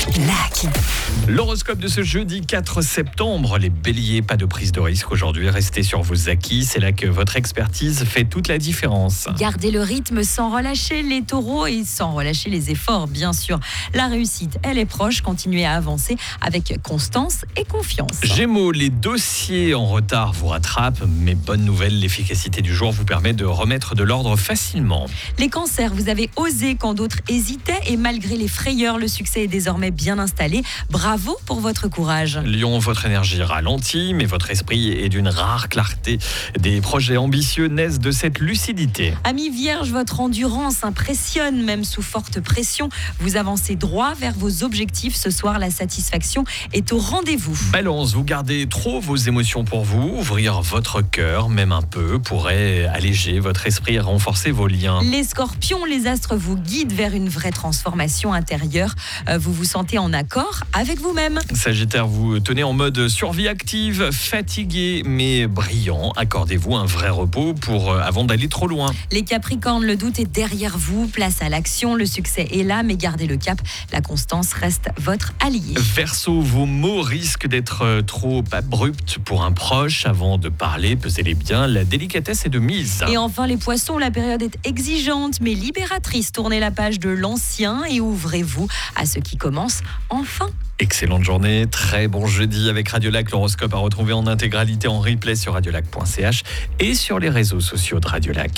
Lac. L'horoscope de ce jeudi 4 septembre. Les béliers, pas de prise de risque aujourd'hui. Restez sur vos acquis. C'est là que votre expertise fait toute la différence. Gardez le rythme sans relâcher les taureaux et sans relâcher les efforts, bien sûr. La réussite, elle est proche. Continuez à avancer avec constance et confiance. Gémeaux, les dossiers en retard vous rattrapent. Mais bonne nouvelle, l'efficacité du jour vous permet de remettre de l'ordre facilement. Les cancers, vous avez osé quand d'autres hésitaient et malgré les frayeurs, le succès est désormais bien installé. Bravo pour votre courage. Lion, votre énergie ralentit, mais votre esprit est d'une rare clarté. Des projets ambitieux naissent de cette lucidité. Amis vierges, votre endurance impressionne, même sous forte pression. Vous avancez droit vers vos objectifs. Ce soir, la satisfaction est au rendez-vous. Balance, vous gardez trop vos émotions pour vous. Ouvrir votre cœur, même un peu, pourrait alléger votre esprit et renforcer vos liens. Les scorpions, les astres vous guident vers une vraie transformation intérieure. Vous vous sentez en accord avec vous-même. Sagittaire, vous tenez en mode survie active, fatigué mais brillant. Accordez-vous un vrai repos avant d'aller trop loin. Les capricornes, le doute est derrière vous. Place à l'action, le succès est là, mais gardez le cap. La constance reste votre allié. Verseau, vos mots risquent d'être trop abrupts pour un proche. Avant de parler, pesez-les bien, la délicatesse est de mise. Et enfin les poissons, la période est exigeante mais libératrice. Tournez la page de l'ancien et ouvrez-vous à ce qui commence enfin. Excellente journée, très bon jeudi avec Radio Lac. L'horoscope à retrouver en intégralité en replay sur radiolac.ch et sur les réseaux sociaux de Radio Lac.